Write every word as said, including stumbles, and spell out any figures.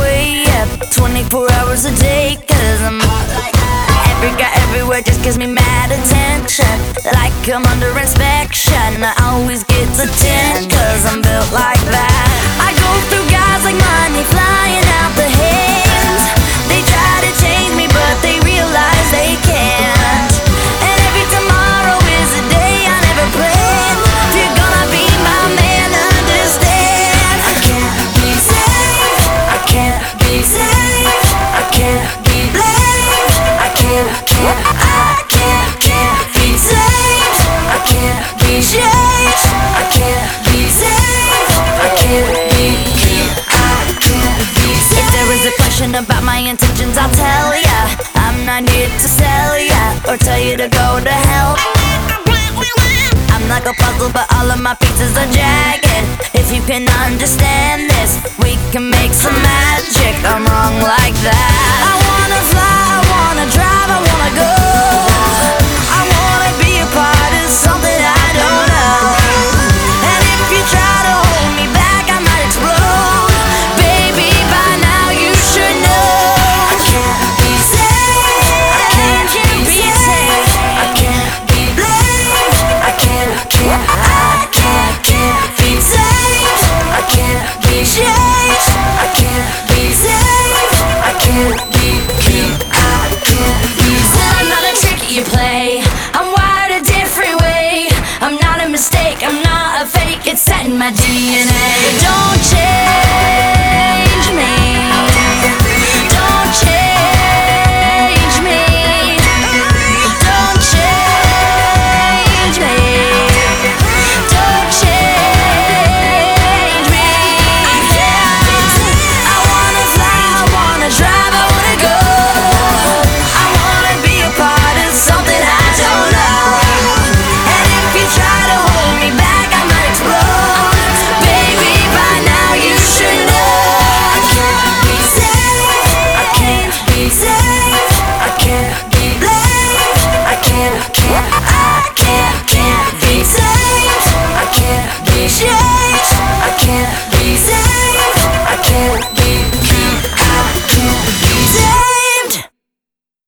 way up twenty-four hours a day, cause I'm hot like that. Every guy everywhere just gives me mad attention, like I'm under inspection. I always get the ten, cause I'm built like that. I go through guys like money flying out the hands. They try to change me but they realize they can't. And every tomorrow is a day I never planned. If you're gonna be my man, understand I can't be safe, I can't be safe, I can't be blamed, I can't, can't, I can't, can't be safe, I can't be changed, I can't be safe, I can't be, can't, I can't be safe. If there is a question about my intentions, I'll tell ya. I'm not here to sell ya or tell you to go to hell. I'm like a puzzle, but all of my pieces are jagged. If you can understand this, we can make some magic. I'm wrong like that.